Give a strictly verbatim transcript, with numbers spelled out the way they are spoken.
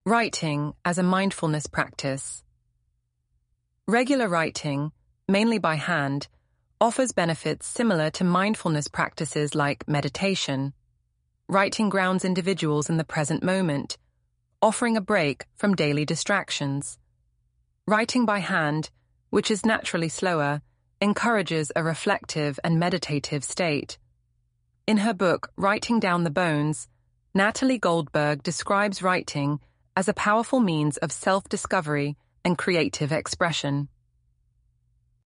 Writing as a mindfulness practice. Regular writing, mainly by hand, offers benefits similar to mindfulness practices like meditation. Writing grounds individuals in the present moment, offering a break from daily distractions. Writing by hand, which is naturally slower, encourages a reflective and meditative state. In her book, Writing Down the Bones, Natalie Goldberg describes writing as a powerful means of self-discovery and creative expression.